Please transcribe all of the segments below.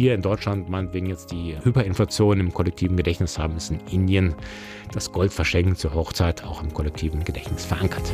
wir in Deutschland meinetwegen jetzt die Hyperinflation im kollektiven Gedächtnis haben, ist in Indien das Goldverschenken zur Hochzeit auch im kollektiven Gedächtnis verankert.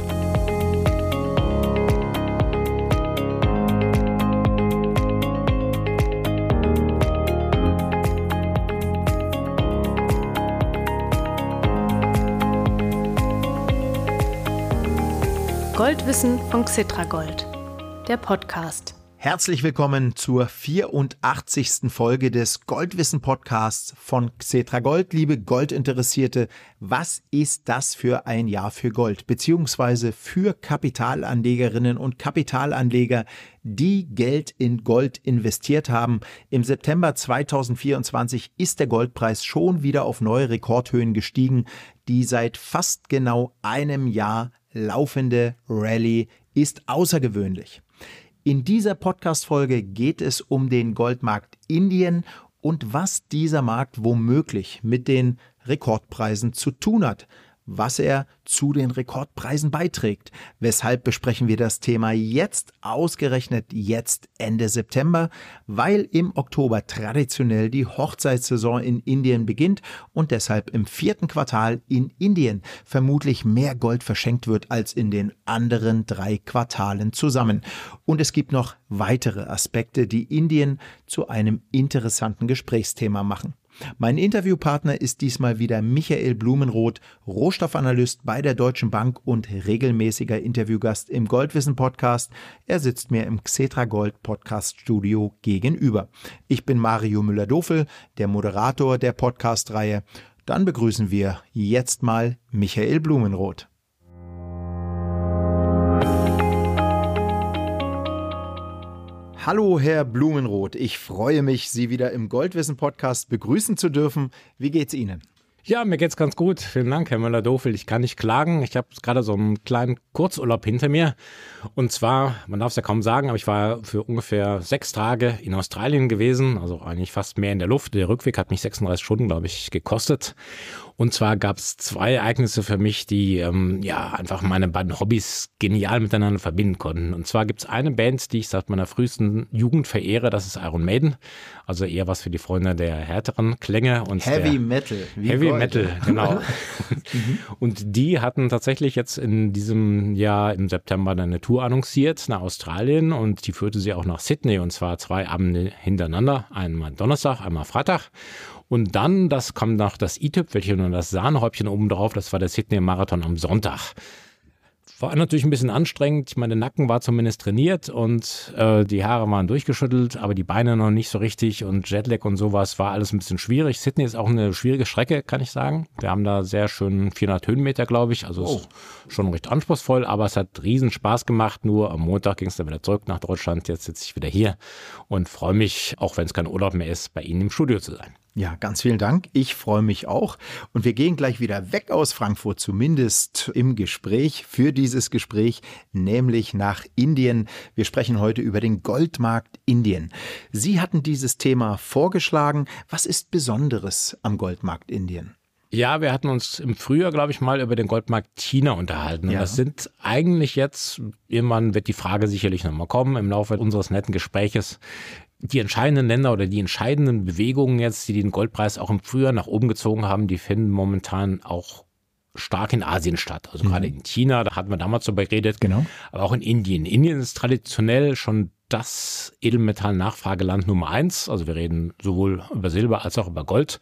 Goldwissen von Xetragold, der Podcast. Herzlich willkommen zur 84. Folge des Goldwissen-Podcasts von Xetragold. Liebe Goldinteressierte, was ist das für ein Jahr für Gold? Beziehungsweise für Kapitalanlegerinnen und Kapitalanleger, die Geld in Gold investiert haben. Im September 2024 ist der Goldpreis schon wieder auf neue Rekordhöhen gestiegen. Die seit fast genau einem Jahr laufende Rallye ist außergewöhnlich. In dieser Podcast-Folge geht es um den Goldmarkt Indien und was dieser Markt womöglich mit den Rekordpreisen zu tun hat, was er zu den Rekordpreisen beiträgt. Weshalb besprechen wir das Thema jetzt, ausgerechnet jetzt Ende September? Weil im Oktober traditionell die Hochzeitssaison in Indien beginnt und deshalb im 4. Quartal in Indien vermutlich mehr Gold verschenkt wird als in den anderen 3 Quartalen zusammen. Und es gibt noch weitere Aspekte, die Indien zu einem interessanten Gesprächsthema machen. Mein Interviewpartner ist diesmal wieder Michael Blumenroth, Rohstoffanalyst bei der Deutschen Bank und regelmäßiger Interviewgast im Goldwissen-Podcast. Er sitzt mir im Xetragold-Podcast-Studio gegenüber. Ich bin Mario Müller-Dofel, der Moderator der Podcast-Reihe. Dann begrüßen wir jetzt mal Michael Blumenroth. Hallo, Herr Blumenroth. Ich freue mich, Sie wieder im Goldwissen-Podcast begrüßen zu dürfen. Wie geht's Ihnen? Ja, mir geht's ganz gut. Vielen Dank, Herr Müller-Dofel. Ich kann nicht klagen. Ich habe gerade so einen kleinen Kurzurlaub hinter mir. Und zwar, man darf es ja kaum sagen, aber ich war für ungefähr 6 Tage in Australien gewesen. Also eigentlich fast mehr in der Luft. Der Rückweg hat mich 36 Stunden, glaube ich, gekostet. Und zwar gab es 2 Ereignisse für mich, die einfach meine beiden Hobbys genial miteinander verbinden konnten. Und zwar gibt es eine Band, die ich seit meiner frühesten Jugend verehre, das ist Iron Maiden. Also eher was für die Freunde der härteren Klänge. Und Heavy Metal. Heavy Metal, genau. Und die hatten tatsächlich jetzt in diesem Jahr im September eine Tour annonciert nach Australien und die führte sie auch nach Sydney und zwar 2 Abende hintereinander, einmal Donnerstag, einmal Freitag. Und dann, das kam noch das i-Tüpfelchen und das Sahnehäubchen oben drauf, das war der Sydney-Marathon am Sonntag. War natürlich ein bisschen anstrengend, meine Nacken war zumindest trainiert und die Haare waren durchgeschüttelt, aber die Beine noch nicht so richtig und Jetlag und sowas war alles ein bisschen schwierig. Sydney ist auch eine schwierige Strecke, kann ich sagen. Wir haben da sehr schön 400 Höhenmeter, glaube ich, also ist schon recht anspruchsvoll, aber es hat riesen Spaß gemacht. Nur am Montag ging es dann wieder zurück nach Deutschland, jetzt sitze ich wieder hier und freue mich, auch wenn es kein Urlaub mehr ist, bei Ihnen im Studio zu sein. Ja, ganz vielen Dank. Ich freue mich auch. Und wir gehen gleich wieder weg aus Frankfurt, zumindest im Gespräch, für dieses Gespräch, nämlich nach Indien. Wir sprechen heute über den Goldmarkt Indien. Sie hatten dieses Thema vorgeschlagen. Was ist Besonderes am Goldmarkt Indien? Ja, wir hatten uns im Frühjahr, glaube ich, mal über den Goldmarkt China unterhalten. Und das sind eigentlich jetzt, irgendwann wird die Frage sicherlich nochmal kommen im Laufe unseres netten Gespräches, die entscheidenden Länder oder die entscheidenden Bewegungen jetzt, die den Goldpreis auch im Frühjahr nach oben gezogen haben, die finden momentan auch stark in Asien statt. Also gerade in China, da hatten wir damals darüber geredet, genau. Aber auch in Indien. Indien ist traditionell schon das Edelmetall-Nachfrageland Nummer 1. Also wir reden sowohl über Silber als auch über Gold.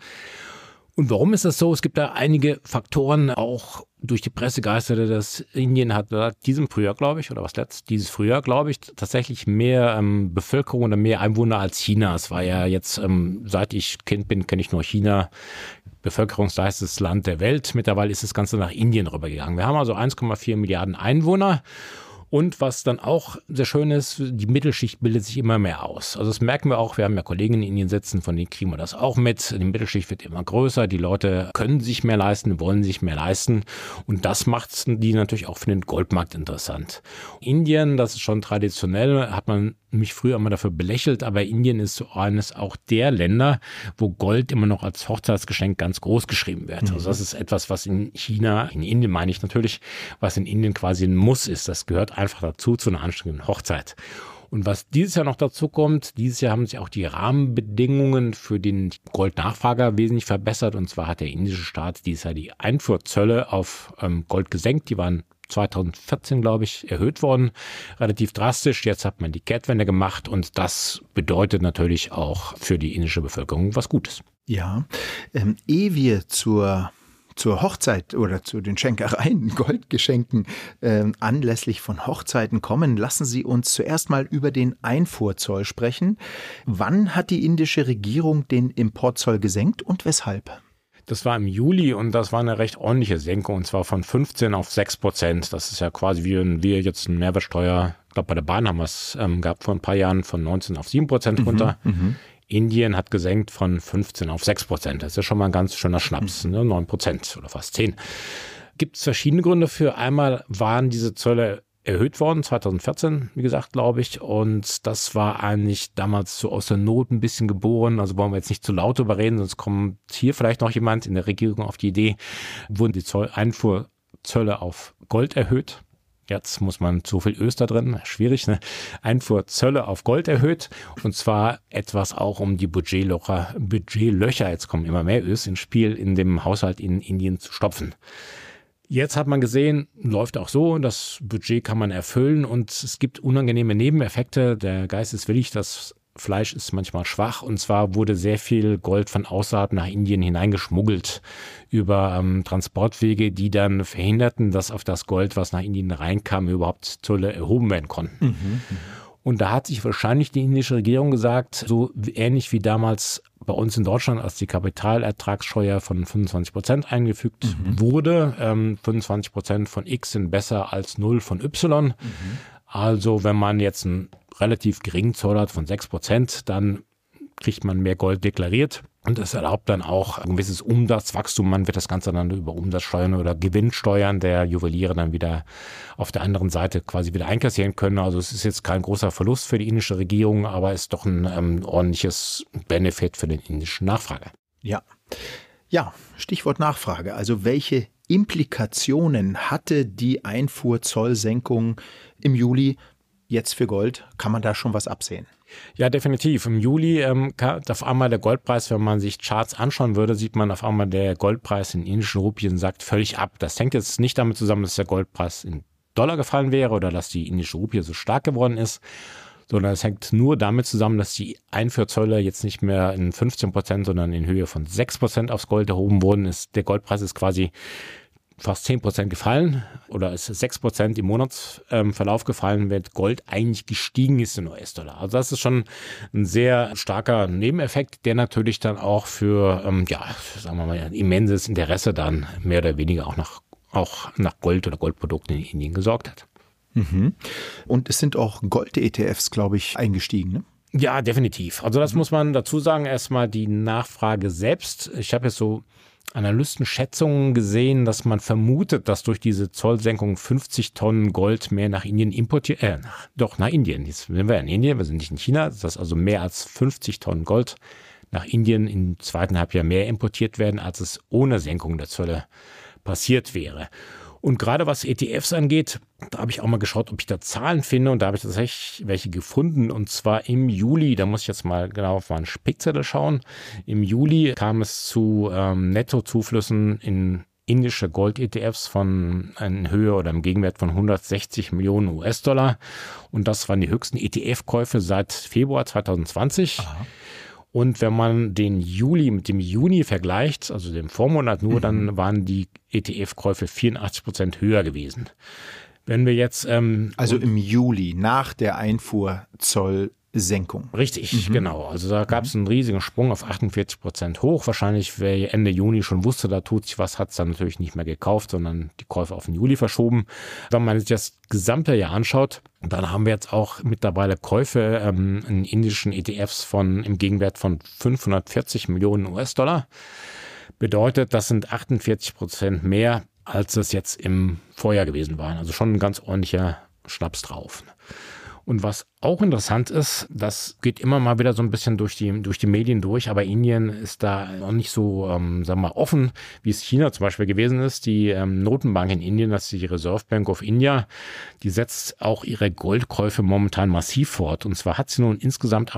Und warum ist das so? Es gibt da einige Faktoren, auch durch die Presse geisterte, dass Indien hat diesem Frühjahr, glaube ich, oder was dieses Frühjahr, glaube ich, tatsächlich mehr Bevölkerung oder mehr Einwohner als China. Es war ja jetzt, seit ich Kind bin, kenne ich nur China, bevölkerungsreichstes Land der Welt. Mittlerweile ist das Ganze nach Indien rübergegangen. Wir haben also 1,4 Milliarden Einwohner. Und was dann auch sehr schön ist, die Mittelschicht bildet sich immer mehr aus. Also das merken wir auch, wir haben ja Kollegen in Indien sitzen, von denen kriegen wir das auch mit. Die Mittelschicht wird immer größer, die Leute können sich mehr leisten, wollen sich mehr leisten. Und das macht die natürlich auch für den Goldmarkt interessant. Indien, das ist schon traditionell, hat man mich früher immer dafür belächelt, aber Indien ist so eines auch der Länder, wo Gold immer noch als Hochzeitsgeschenk ganz groß geschrieben wird. Also das ist etwas, was in China, in Indien meine ich natürlich, was in Indien quasi ein Muss ist. Das gehört einfach dazu, zu einer anständigen Hochzeit. Und was dieses Jahr noch dazu kommt, dieses Jahr haben sich auch die Rahmenbedingungen für den Goldnachfrager wesentlich verbessert. Und zwar hat der indische Staat dieses Jahr die Einfuhrzölle auf Gold gesenkt. Die waren 2014, glaube ich, erhöht worden, relativ drastisch. Jetzt hat man die Kehrtwende gemacht und das bedeutet natürlich auch für die indische Bevölkerung was Gutes. Ja, ehe wir zur Hochzeit oder zu den Schenkereien, Goldgeschenken anlässlich von Hochzeiten kommen, lassen Sie uns zuerst mal über den Einfuhrzoll sprechen. Wann hat die indische Regierung den Importzoll gesenkt und weshalb? Das war im Juli und das war eine recht ordentliche Senkung und zwar von 15 auf 6%. Das ist ja quasi wie wenn wir jetzt eine Mehrwertsteuer, ich glaube bei der Bahn haben wir es gehabt vor ein paar Jahren, von 19 auf 7% runter. Indien hat gesenkt von 15 auf 6%. Das ist ja schon mal ein ganz schöner Schnaps, ne? 9% oder fast 10. Gibt es verschiedene Gründe für. Einmal waren diese Zölle erhöht worden, 2014, wie gesagt, glaube ich. Und das war eigentlich damals so aus der Not ein bisschen geboren. Also wollen wir jetzt nicht zu laut drüber reden, sonst kommt hier vielleicht noch jemand in der Regierung auf die Idee, wurden die Einfuhrzölle auf Gold erhöht. Jetzt muss man zu viel Ös da drin, schwierig, ne? Einfuhrzölle auf Gold erhöht und zwar etwas auch um die Budgetlöcher, jetzt kommen immer mehr Ös ins Spiel, in dem Haushalt in Indien zu stopfen. Jetzt hat man gesehen, läuft auch so, das Budget kann man erfüllen und es gibt unangenehme Nebeneffekte. Der Geist ist willig, das Fleisch ist manchmal schwach und zwar wurde sehr viel Gold von außerhalb nach Indien hineingeschmuggelt über Transportwege, die dann verhinderten, dass auf das Gold, was nach Indien reinkam, überhaupt Zölle erhoben werden konnten. Und da hat sich wahrscheinlich die indische Regierung gesagt, so ähnlich wie damals bei uns in Deutschland, als die Kapitalertragssteuer von 25% eingefügt wurde. 25% von X sind besser als 0 von Y. Also wenn man jetzt einen relativ geringen Zoll hat von 6%, dann kriegt man mehr Gold deklariert. Und das erlaubt dann auch ein gewisses Umsatzwachstum. Man wird das Ganze dann über Umsatzsteuern oder Gewinnsteuern der Juweliere dann wieder auf der anderen Seite quasi wieder einkassieren können. Also es ist jetzt kein großer Verlust für die indische Regierung, aber ist doch ein ordentliches Benefit für den indischen Nachfrager. Ja, Stichwort Nachfrage. Also welche Implikationen hatte die Einfuhrzollsenkung im Juli jetzt für Gold? Kann man da schon was absehen? Ja, definitiv. Im Juli kam auf einmal der Goldpreis, wenn man sich Charts anschauen würde, sieht man auf einmal, der Goldpreis in indischen Rupien sagt völlig ab. Das hängt jetzt nicht damit zusammen, dass der Goldpreis in Dollar gefallen wäre oder dass die indische Rupie so stark geworden ist, sondern es hängt nur damit zusammen, dass die Einfuhrzölle jetzt nicht mehr in 15%, sondern in Höhe von 6% aufs Gold erhoben wurden. Der Goldpreis ist quasi fast 10% gefallen oder ist 6% im Monatsverlauf gefallen, während Gold eigentlich gestiegen ist in US-Dollar. Also das ist schon ein sehr starker Nebeneffekt, der natürlich dann auch für, sagen wir mal, ein immenses Interesse dann mehr oder weniger auch nach Gold oder Goldprodukten in Indien gesorgt hat. Und es sind auch Gold-ETFs, glaube ich, eingestiegen, ne? Ja, definitiv. Also das muss man dazu sagen. Erstmal die Nachfrage selbst. Ich habe jetzt so Analystenschätzungen gesehen, dass man vermutet, dass durch diese Zollsenkung 50 Tonnen Gold mehr nach Indien nach Indien. Jetzt sind wir in Indien, wir sind nicht in China. Das heißt also mehr als 50 Tonnen Gold nach Indien im zweiten Halbjahr mehr importiert werden, als es ohne Senkung der Zölle passiert wäre. Und gerade was ETFs angeht, da habe ich auch mal geschaut, ob ich da Zahlen finde und da habe ich tatsächlich welche gefunden und zwar im Juli, da muss ich jetzt mal genau auf meinen Spickzettel schauen, im Juli kam es zu Nettozuflüssen in indische Gold-ETFs von einer Höhe oder einem Gegenwert von 160 Millionen US-Dollar und das waren die höchsten ETF-Käufe seit Februar 2020. Aha. Und wenn man den Juli mit dem Juni vergleicht, also dem Vormonat nur, dann waren die ETF-Käufe 84% höher gewesen. Wenn wir jetzt also im Juli nach der Einfuhrzollsenkung. Richtig, genau. Also da gab es einen riesigen Sprung auf 48% hoch. Wahrscheinlich, wer Ende Juni schon wusste, da tut sich was, hat es dann natürlich nicht mehr gekauft, sondern die Käufe auf den Juli verschoben. Wenn man sich das gesamte Jahr anschaut, dann haben wir jetzt auch mittlerweile Käufe in indischen ETFs im Gegenwert von 540 Millionen US-Dollar. Bedeutet, das sind 48% mehr, als es jetzt im Vorjahr gewesen waren. Also schon ein ganz ordentlicher Schnaps drauf. Und was auch interessant ist, das geht immer mal wieder so ein bisschen durch die Medien durch, aber Indien ist da noch nicht so, sagen wir mal, offen, wie es China zum Beispiel gewesen ist. Die Notenbank in Indien, das ist die Reserve Bank of India, die setzt auch ihre Goldkäufe momentan massiv fort. Und zwar hat sie nun insgesamt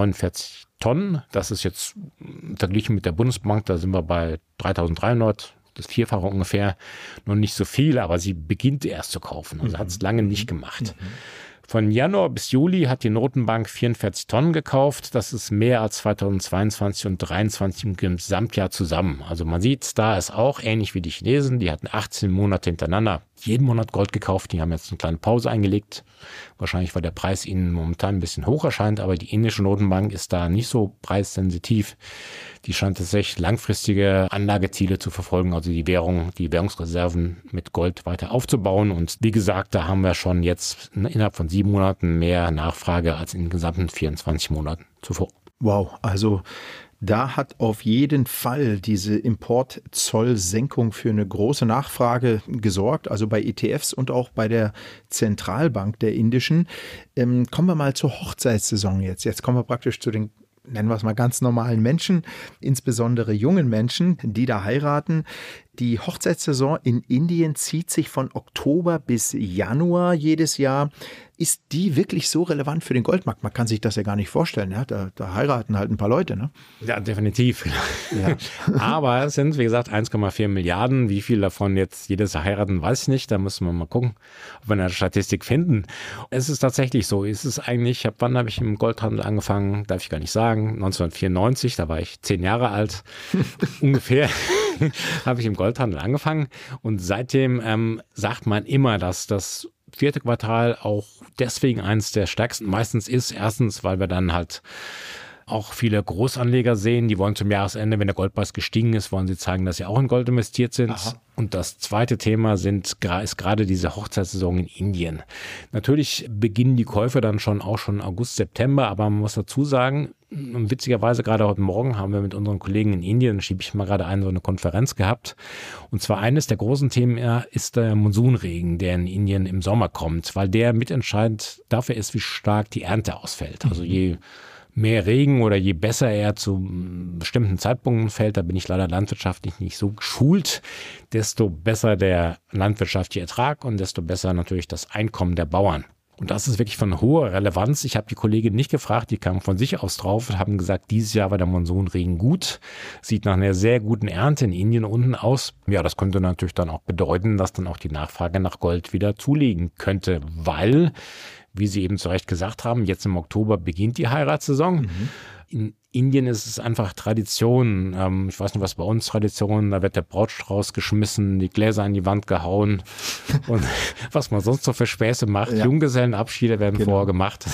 849 Tonnen. Das ist jetzt verglichen mit der Bundesbank, da sind wir bei 3.300, das Vierfache ungefähr, noch nicht so viel, aber sie beginnt erst zu kaufen. Also hat es lange nicht gemacht. Von Januar bis Juli hat die Notenbank 44 Tonnen gekauft. Das ist mehr als 2022 und 2023 im Gesamtjahr zusammen. Also man sieht, da ist auch ähnlich wie die Chinesen. Die hatten 18 Monate hintereinander jeden Monat Gold gekauft. Die haben jetzt eine kleine Pause eingelegt. Wahrscheinlich, weil der Preis ihnen momentan ein bisschen hoch erscheint. Aber die indische Notenbank ist da nicht so preissensitiv. Die scheint tatsächlich langfristige Anlageziele zu verfolgen, also die Währungsreserven mit Gold weiter aufzubauen. Und wie gesagt, da haben wir schon jetzt innerhalb von 7 Monaten mehr Nachfrage als in den gesamten 24 Monaten zuvor. Wow, also da hat auf jeden Fall diese Importzollsenkung für eine große Nachfrage gesorgt, also bei ETFs und auch bei der Zentralbank der indischen. Kommen wir mal zur Hochzeitssaison jetzt. Jetzt kommen wir praktisch zu den, nennen wir es mal, ganz normalen Menschen, insbesondere jungen Menschen, die da heiraten. Die Hochzeitssaison in Indien zieht sich von Oktober bis Januar jedes Jahr. Ist die wirklich so relevant für den Goldmarkt? Man kann sich das ja gar nicht vorstellen. Ja? Da heiraten halt ein paar Leute. Ne? Ja, definitiv. Ja. Aber es sind, wie gesagt, 1,4 Milliarden. Wie viel davon jetzt jedes Jahr heiraten, weiß ich nicht. Da müssen wir mal gucken, ob wir eine Statistik finden. Es ist tatsächlich so. Es ist eigentlich, wann habe ich im Goldhandel angefangen? Darf ich gar nicht sagen. 1994, da war ich 10 Jahre alt. Ungefähr habe ich im Goldhandel angefangen. Und seitdem sagt man immer, dass das 4. Quartal auch deswegen eines der stärksten meistens ist. Erstens, weil wir dann halt auch viele Großanleger sehen, die wollen zum Jahresende, wenn der Goldpreis gestiegen ist, wollen sie zeigen, dass sie auch in Gold investiert sind. Aha. Und das zweite Thema ist gerade diese Hochzeitssaison in Indien. Natürlich beginnen die Käufe dann schon August, September, aber man muss dazu sagen, witzigerweise gerade heute Morgen haben wir mit unseren Kollegen in Indien, schiebe ich mal gerade ein, so eine Konferenz gehabt. Und zwar eines der großen Themen ist der Monsunregen, der in Indien im Sommer kommt, weil der mitentscheidend dafür ist, wie stark die Ernte ausfällt. Also je mehr Regen oder je besser er zu bestimmten Zeitpunkten fällt, da bin ich leider landwirtschaftlich nicht so geschult, desto besser der landwirtschaftliche Ertrag und desto besser natürlich das Einkommen der Bauern. Und das ist wirklich von hoher Relevanz. Ich habe die Kollegin nicht gefragt, die kamen von sich aus drauf und haben gesagt, dieses Jahr war der Monsunregen gut. Sieht nach einer sehr guten Ernte in Indien unten aus. Ja, das könnte natürlich dann auch bedeuten, dass dann auch die Nachfrage nach Gold wieder zulegen könnte, weil, wie Sie eben zu Recht gesagt haben, jetzt im Oktober beginnt die Heiratssaison. In Indien ist es einfach Tradition. Ich weiß nicht, was bei uns Tradition, da wird der Brautstrauß geschmissen, die Gläser an die Wand gehauen und was man sonst so für Späße macht. Ja. Junggesellenabschiede werden vorher gemacht.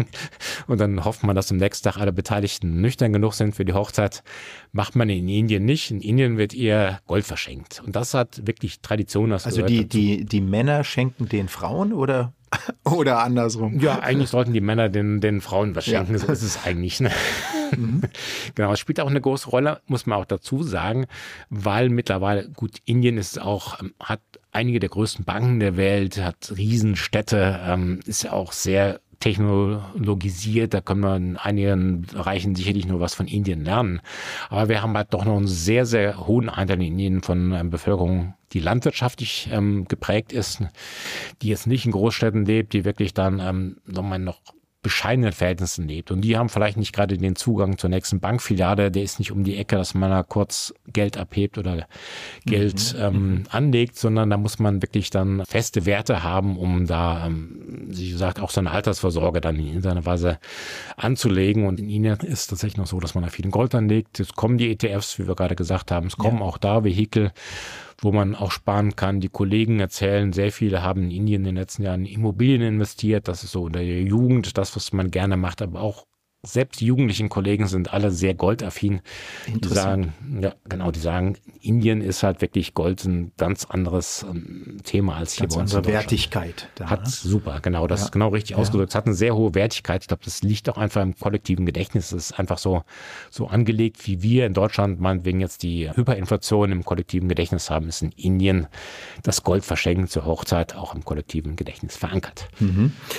Und dann hofft man, dass am nächsten Tag alle Beteiligten nüchtern genug sind für die Hochzeit. Macht man in Indien nicht. In Indien wird eher Gold verschenkt. Und das hat wirklich Tradition. Also die Männer schenken den Frauen oder andersrum? Ja, eigentlich sollten die Männer den Frauen was schenken. Ja. So ist es eigentlich. Ne? Genau, es spielt auch eine große Rolle, muss man auch dazu sagen, weil mittlerweile, gut, Indien ist auch, hat einige der größten Banken der Welt, hat Riesenstädte, ist ja auch sehr technologisiert, da können wir in einigen Bereichen sicherlich nur was von Indien lernen. Aber wir haben halt doch noch einen sehr, sehr hohen Anteil in Indien von Bevölkerung, die landwirtschaftlich geprägt ist, die jetzt nicht in Großstädten lebt, die wirklich dann nochmal noch bescheidenen Verhältnissen lebt. Und die haben vielleicht nicht gerade den Zugang zur nächsten Bankfiliale, der ist nicht um die Ecke, dass man da kurz Geld abhebt oder Geld anlegt, sondern da muss man wirklich dann feste Werte haben, um da, wie gesagt, auch seine Altersvorsorge dann in irgendeiner Weise anzulegen. Und in Indien ist es tatsächlich noch so, dass man da viel in Gold anlegt. Jetzt kommen die ETFs, wie wir gerade gesagt haben, es kommen auch da Vehikel, wo man auch sparen kann. Die Kollegen erzählen, sehr viele haben in Indien in den letzten Jahren in Immobilien investiert. Das ist so in der Jugend, das, was man gerne macht, aber auch selbst die jugendlichen Kollegen sind alle sehr goldaffin. Die sagen, die sagen, Indien ist halt wirklich Gold ein ganz anderes Thema als hier bei uns in Deutschland. Wertigkeit. Super, genau, das ist genau richtig ausgedrückt. Es hat eine sehr hohe Wertigkeit. Ich glaube, das liegt auch einfach im kollektiven Gedächtnis. Es ist einfach so angelegt, wie wir in Deutschland meinetwegen jetzt die Hyperinflation im kollektiven Gedächtnis haben, ist in Indien das Goldverschenken zur Hochzeit auch im kollektiven Gedächtnis verankert.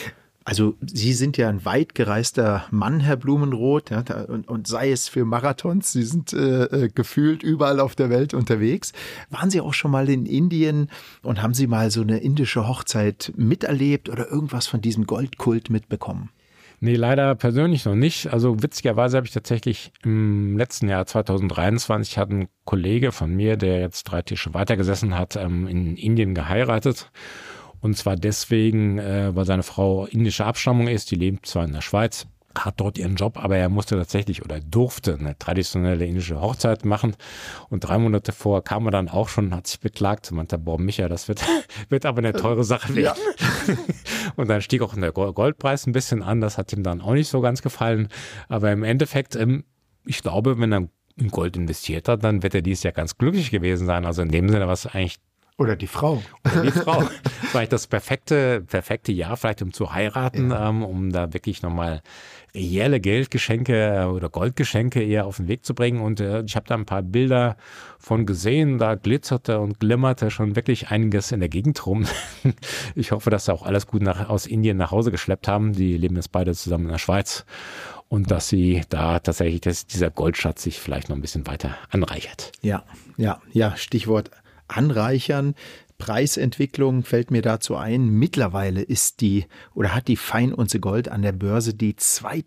Also Sie sind ja ein weit gereister Mann, Herr Blumenroth, ja, und sei es für Marathons, Sie sind gefühlt überall auf der Welt unterwegs. Waren Sie auch schon mal in Indien und haben Sie mal so eine indische Hochzeit miterlebt oder irgendwas von diesem Goldkult mitbekommen? Nee, leider persönlich noch nicht. Also witzigerweise habe ich tatsächlich im letzten Jahr 2023 hat ein Kollege von mir, der jetzt 3 Tische weitergesessen hat, in Indien geheiratet. Und zwar deswegen, weil seine Frau indischer Abstammung ist, die lebt zwar in der Schweiz, hat dort ihren Job, aber er musste tatsächlich oder durfte eine traditionelle indische Hochzeit machen. Und 3 Monate vor kam er dann auch schon, hat sich beklagt, meinte, boah, Micha, das wird aber eine teure Sache werden. Ja. Und dann stieg auch der Goldpreis ein bisschen an, das hat ihm dann auch nicht so ganz gefallen. Aber im Endeffekt, ich glaube, wenn er in Gold investiert hat, dann wird er dieses Jahr ganz glücklich gewesen sein. Also in dem Sinne, was eigentlich Oder die Frau. Vielleicht das perfekte Jahr, vielleicht um zu heiraten, um da wirklich nochmal reelle Geldgeschenke oder Goldgeschenke eher auf den Weg zu bringen. Und ich habe da ein paar Bilder von gesehen, da glitzerte und glimmerte schon wirklich einiges in der Gegend rum. Ich hoffe, dass sie auch alles gut aus Indien nach Hause geschleppt haben. Die leben jetzt beide zusammen in der Schweiz. Und dass sie da tatsächlich, dass dieser Goldschatz sich vielleicht noch ein bisschen weiter anreichert. Ja, Stichwort anreichern. Preisentwicklung fällt mir dazu ein. Mittlerweile hat die Feinunze Gold an der Börse die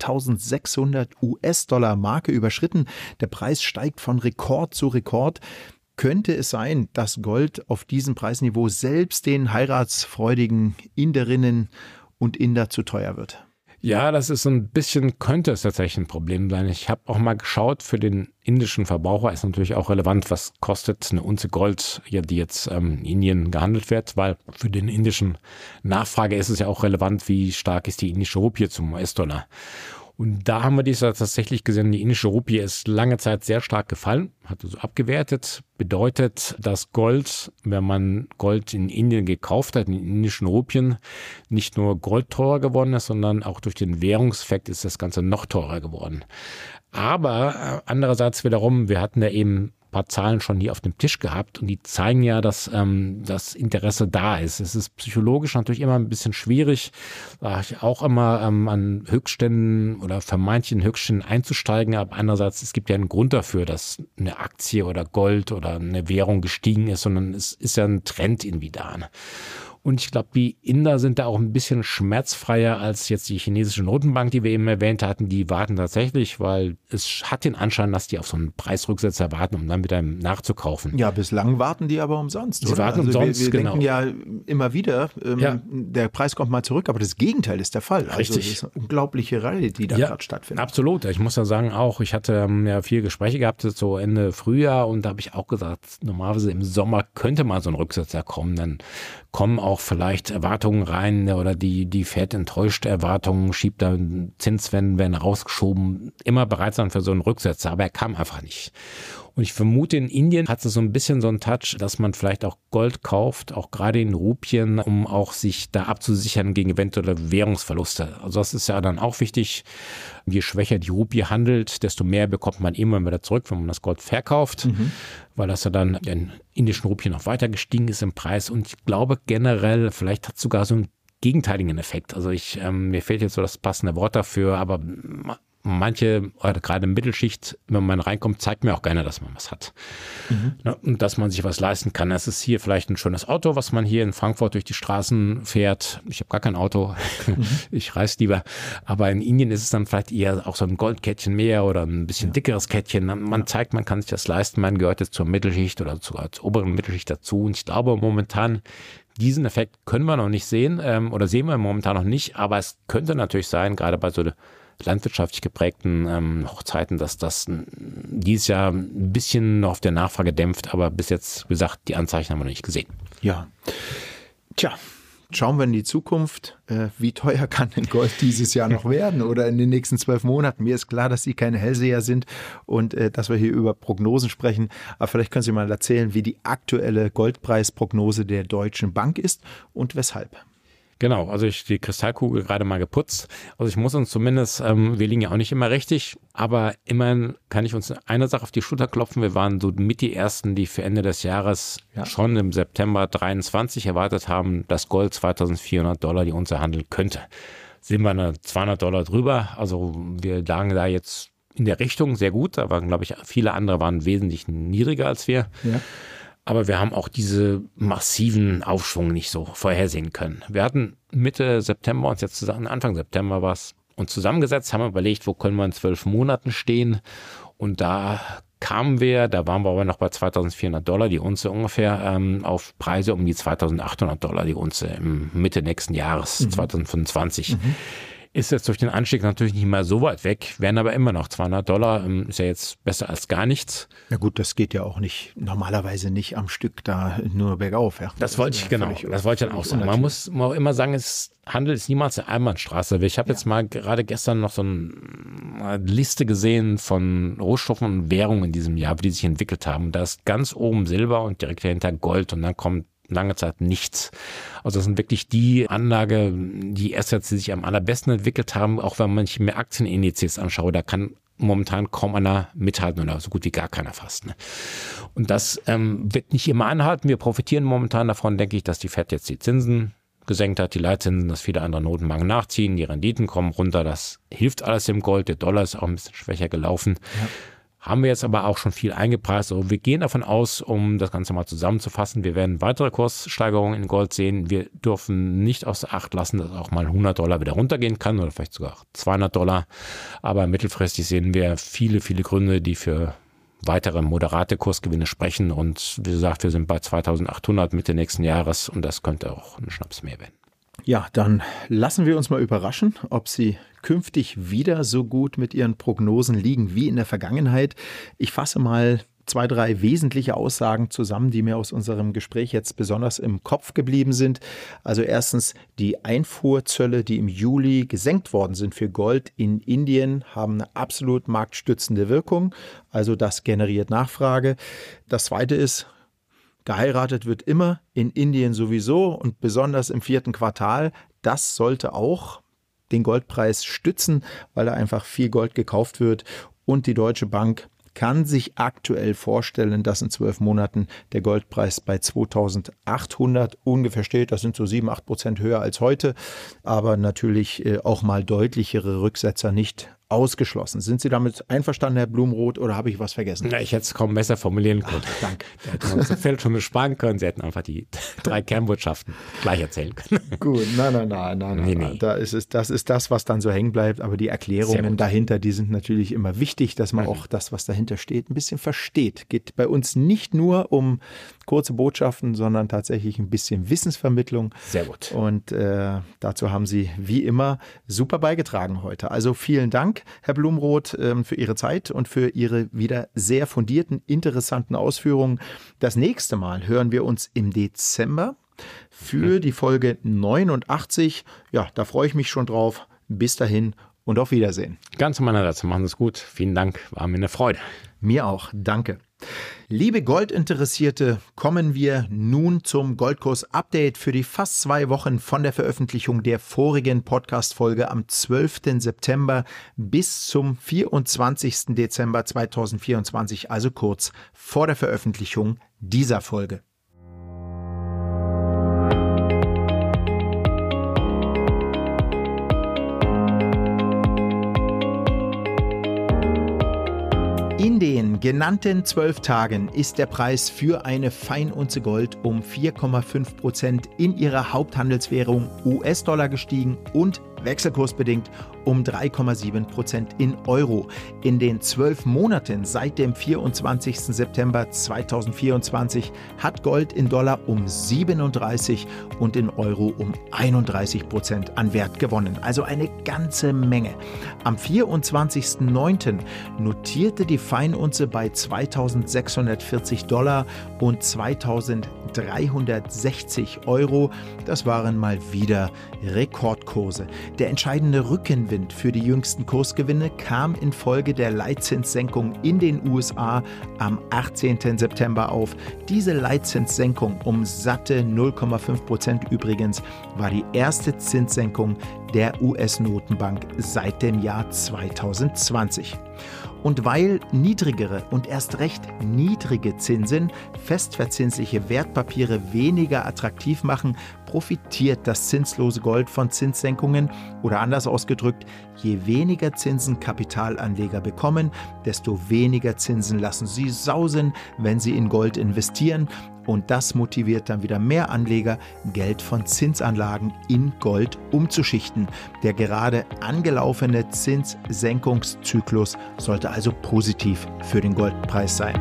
2.600 US-Dollar Marke überschritten. Der Preis steigt von Rekord zu Rekord. Könnte es sein, dass Gold auf diesem Preisniveau selbst den heiratsfreudigen Inderinnen und Inder zu teuer wird? Ja, das ist so ein bisschen, könnte es tatsächlich ein Problem sein. Ich habe auch mal geschaut, für den indischen Verbraucher ist natürlich auch relevant, was kostet eine Unze Gold, die jetzt in Indien gehandelt wird, weil für den indischen Nachfrage ist es ja auch relevant, wie stark ist die indische Rupie zum US-Dollar. Und da haben wir dies tatsächlich gesehen, die indische Rupie ist lange Zeit sehr stark gefallen, hat also abgewertet, bedeutet, dass Gold, wenn man Gold in Indien gekauft hat, in indischen Rupien, nicht nur Gold teurer geworden ist, sondern auch durch den Währungseffekt ist das Ganze noch teurer geworden. Aber andererseits wiederum, wir hatten ja eben ein paar Zahlen schon hier auf dem Tisch gehabt und die zeigen ja, dass das Interesse da ist. Es ist psychologisch natürlich immer ein bisschen schwierig, auch immer an Höchstständen oder vermeintlichen Höchstständen einzusteigen, aber andererseits, es gibt ja einen Grund dafür, dass eine Aktie oder Gold oder eine Währung gestiegen ist, sondern es ist ja ein Trend irgendwie da. Und ich glaube, die Inder sind da auch ein bisschen schmerzfreier als jetzt die chinesische Notenbank, die wir eben erwähnt hatten. Die warten tatsächlich, weil es hat den Anschein, dass die auf so einen Preisrücksetzer warten, um dann wieder nachzukaufen. Ja, bislang warten die aber umsonst. Sie warten umsonst, wir genau. denken ja immer wieder, der Preis kommt mal zurück, aber das Gegenteil ist der Fall. Richtig. Also das ist eine unglaubliche Reihe, die da gerade stattfindet. Absolut. Ich muss ja sagen auch, ich hatte ja viele Gespräche gehabt, so Ende Frühjahr, und da habe ich auch gesagt, normalerweise im Sommer könnte mal so ein Rücksetzer kommen, dann kommen auch vielleicht Erwartungen rein oder die Fed enttäuscht Erwartungen, schiebt da Zinswenden, werden rausgeschoben, immer bereit sein für so einen Rücksetzer, aber er kam einfach nicht. Und ich vermute, in Indien hat es so ein bisschen so einen Touch, dass man vielleicht auch Gold kauft, auch gerade in Rupien, um auch sich da abzusichern gegen eventuelle Währungsverluste. Also das ist ja dann auch wichtig. Je schwächer die Rupie handelt, desto mehr bekommt man immer wieder zurück, wenn man das Gold verkauft, weil das ja dann in indischen Rupien noch weiter gestiegen ist im Preis. Und ich glaube generell, vielleicht hat es sogar so einen gegenteiligen Effekt. Also mir fehlt jetzt so das passende Wort dafür, aber manche, oder gerade Mittelschicht, wenn man reinkommt, zeigt mir auch gerne, dass man was hat. Und dass man sich was leisten kann. Es ist hier vielleicht ein schönes Auto, was man hier in Frankfurt durch die Straßen fährt. Ich habe gar kein Auto. Ich reise lieber. Aber in Indien ist es dann vielleicht eher auch so ein Goldkettchen mehr oder ein bisschen dickeres Kettchen. Man zeigt, man kann sich das leisten. Man gehört jetzt zur Mittelschicht oder sogar zur oberen Mittelschicht dazu. Und ich glaube momentan, diesen Effekt können wir noch nicht sehen oder sehen wir momentan noch nicht. Aber es könnte natürlich sein, gerade bei so landwirtschaftlich geprägten Hochzeiten, dass das dieses Jahr ein bisschen noch auf der Nachfrage dämpft, aber bis jetzt, wie gesagt, die Anzeichen haben wir noch nicht gesehen. Ja, schauen wir in die Zukunft. Wie teuer kann denn Gold dieses Jahr noch werden oder in den nächsten 12 Monaten? Mir ist klar, dass Sie keine Hellseher sind und dass wir hier über Prognosen sprechen, aber vielleicht können Sie mal erzählen, wie die aktuelle Goldpreisprognose der Deutschen Bank ist und weshalb. Genau, also die Kristallkugel gerade mal geputzt. Also ich muss uns zumindest, wir liegen ja auch nicht immer richtig, aber immerhin kann ich uns eine Sache auf die Schulter klopfen. Wir waren so mit die Ersten, die für Ende des Jahres schon im September 23 erwartet haben, dass Gold $2.400 die Unze handeln könnte. sind wir $200 drüber. Also wir lagen da jetzt in der Richtung sehr gut, aber glaube ich, viele andere waren wesentlich niedriger als wir. Ja. Aber wir haben auch diese massiven Aufschwung nicht so vorhersehen können. Wir hatten Mitte September uns jetzt zusammen, Anfang September war es, uns zusammengesetzt, haben überlegt, wo können wir in 12 Monaten stehen. Und da waren wir aber noch bei $2.400 die Unze ungefähr, auf Preise um die $2.800 die Unze im Mitte nächsten Jahres, 2025. Ist jetzt durch den Anstieg natürlich nicht mehr so weit weg, wären aber immer noch $200, ist ja jetzt besser als gar nichts. Ja gut, das geht ja auch nicht, normalerweise nicht am Stück da nur bergauf. Ja. Das wollte ich dann auch sagen. Man muss auch immer sagen, Handel ist niemals eine Einbahnstraße. Ich habe jetzt mal gerade gestern noch so eine Liste gesehen von Rohstoffen und Währungen in diesem Jahr, wie die sich entwickelt haben. Da ist ganz oben Silber und direkt dahinter Gold und dann kommt lange Zeit nichts. Also das sind wirklich die Anlage, die Assets, die sich am allerbesten entwickelt haben, auch wenn man sich mehr Aktienindizes anschaut, da kann momentan kaum einer mithalten oder so gut wie gar keiner fast. Ne? Und das wird nicht immer anhalten. Wir profitieren momentan davon, denke ich, dass die Fed jetzt die Zinsen gesenkt hat, die Leitzinsen, dass viele andere Notenbanken nachziehen, die Renditen kommen runter, das hilft alles dem Gold, der Dollar ist auch ein bisschen schwächer gelaufen. Ja. Haben wir jetzt aber auch schon viel eingepreist. Also wir gehen davon aus, um das Ganze mal zusammenzufassen, wir werden weitere Kurssteigerungen in Gold sehen. Wir dürfen nicht außer Acht lassen, dass auch mal $100 wieder runtergehen kann oder vielleicht sogar $200. Aber mittelfristig sehen wir viele, viele Gründe, die für weitere moderate Kursgewinne sprechen. Und wie gesagt, wir sind bei 2.800 Mitte nächsten Jahres und das könnte auch ein Schnaps mehr werden. Ja, dann lassen wir uns mal überraschen, ob Sie künftig wieder so gut mit Ihren Prognosen liegen wie in der Vergangenheit. Ich fasse mal 2, 3 wesentliche Aussagen zusammen, die mir aus unserem Gespräch jetzt besonders im Kopf geblieben sind. Also erstens, die Einfuhrzölle, die im Juli gesenkt worden sind für Gold in Indien, haben eine absolut marktstützende Wirkung. Also das generiert Nachfrage. Das Zweite ist, geheiratet wird immer, in Indien sowieso und besonders im 4. Quartal. Das sollte auch den Goldpreis stützen, weil da einfach viel Gold gekauft wird. Und die Deutsche Bank kann sich aktuell vorstellen, dass in 12 Monaten der Goldpreis bei 2.800 ungefähr steht. Das sind so 7-8% höher als heute, aber natürlich auch mal deutlichere Rücksetzer nicht ausgeschlossen. Sind Sie damit einverstanden, Herr Blumroth, oder habe ich was vergessen? Ja, ich hätte es kaum besser formulieren können. Danke. Der hätte uns das Feld schon besparen können. Sie hätten einfach die 3 Kernbotschaften gleich erzählen können. Gut, nein. Nee. Das ist das, was dann so hängen bleibt. Aber die Erklärungen dahinter, die sind natürlich immer wichtig, dass man auch das, was dahinter steht, ein bisschen versteht. Geht bei uns nicht nur um kurze Botschaften, sondern tatsächlich ein bisschen Wissensvermittlung. Sehr gut. Und dazu haben Sie wie immer super beigetragen heute. Also vielen Dank, Herr Blumroth, für Ihre Zeit und für Ihre wieder sehr fundierten, interessanten Ausführungen. Das nächste Mal hören wir uns im Dezember für die Folge 89. Ja, da freue ich mich schon drauf. Bis dahin und auf Wiedersehen. Ganz meinerseits, machen Sie es gut. Vielen Dank, war mir eine Freude. Mir auch, danke. Liebe Goldinteressierte, kommen wir nun zum Goldkurs-Update für die fast 2 Wochen von der Veröffentlichung der vorigen Podcast-Folge am 12. September bis zum 24. Dezember 2024, also kurz vor der Veröffentlichung dieser Folge. In den genannten 12 Tagen ist der Preis für eine Feinunze Gold um 4,5% in ihrer Haupthandelswährung US-Dollar gestiegen und wechselkursbedingt um 3,7% in Euro. In den 12 Monaten seit dem 24. September 2024 hat Gold in Dollar um 37 und in Euro um 31% an Wert gewonnen. Also eine ganze Menge. Am 24.09. notierte die Feinunze bei $2.640 und $2.360 Euro. Das waren mal wieder Rekordkurse. Der entscheidende Rückenwind für die jüngsten Kursgewinne kam infolge der Leitzinssenkung in den USA am 18. September auf. Diese Leitzinssenkung um satte 0,5% übrigens war die erste Zinssenkung der US-Notenbank seit dem Jahr 2020. Und weil niedrigere und erst recht niedrige Zinsen festverzinsliche Wertpapiere weniger attraktiv machen, profitiert das zinslose Gold von Zinssenkungen oder anders ausgedrückt, je weniger Zinsen Kapitalanleger bekommen, desto weniger Zinsen lassen sie sausen, wenn sie in Gold investieren. Und das motiviert dann wieder mehr Anleger, Geld von Zinsanlagen in Gold umzuschichten. Der gerade angelaufene Zinssenkungszyklus sollte also positiv für den Goldpreis sein.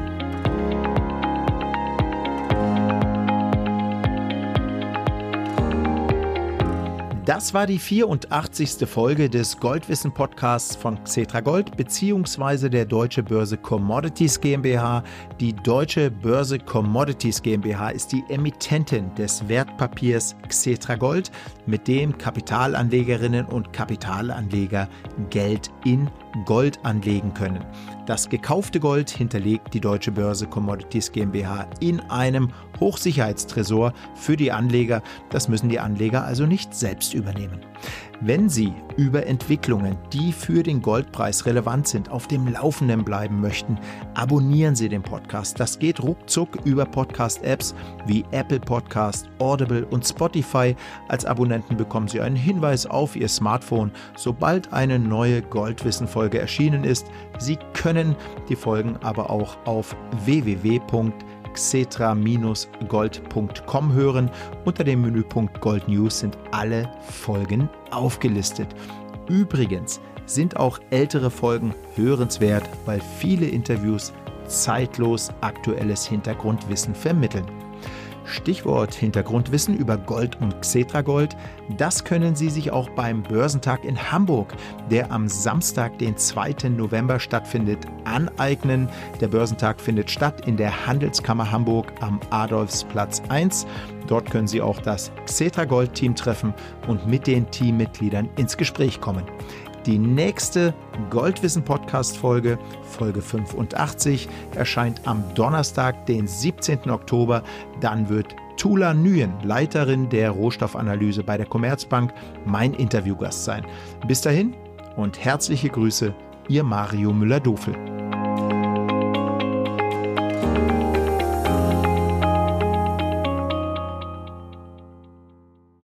Das war die 84. Folge des Goldwissen-Podcasts von Xetra Gold bzw. der Deutsche Börse Commodities GmbH. Die Deutsche Börse Commodities GmbH ist die Emittentin des Wertpapiers Xetra Gold, mit dem Kapitalanlegerinnen und Kapitalanleger Geld in Gold anlegen können. Das gekaufte Gold hinterlegt die Deutsche Börse Commodities GmbH in einem Hochsicherheitstresor für die Anleger. Das müssen die Anleger also nicht selbst übernehmen. Wenn Sie über Entwicklungen, die für den Goldpreis relevant sind, auf dem Laufenden bleiben möchten, abonnieren Sie den Podcast. Das geht ruckzuck über Podcast-Apps wie Apple Podcast, Audible und Spotify. Als Abonnenten bekommen Sie einen Hinweis auf Ihr Smartphone, sobald eine neue Goldwissen-Folge erschienen ist. Sie können die Folgen aber auch auf www.xetra-gold.com hören. Unter dem Menüpunkt Gold News sind alle Folgen aufgelistet. Übrigens sind auch ältere Folgen hörenswert, weil viele Interviews zeitlos aktuelles Hintergrundwissen vermitteln. Stichwort Hintergrundwissen über Gold und Xetra Gold, das können Sie sich auch beim Börsentag in Hamburg, der am Samstag, den 2. November stattfindet, aneignen. Der Börsentag findet statt in der Handelskammer Hamburg am Adolfsplatz 1. Dort können Sie auch das Xetra Gold Team treffen und mit den Teammitgliedern ins Gespräch kommen. Die nächste Goldwissen-Podcast-Folge, Folge 85, erscheint am Donnerstag, den 17. Oktober. Dann wird Tula Nguyen, Leiterin der Rohstoffanalyse bei der Commerzbank, mein Interviewgast sein. Bis dahin und herzliche Grüße, Ihr Mario Müller-Dofel.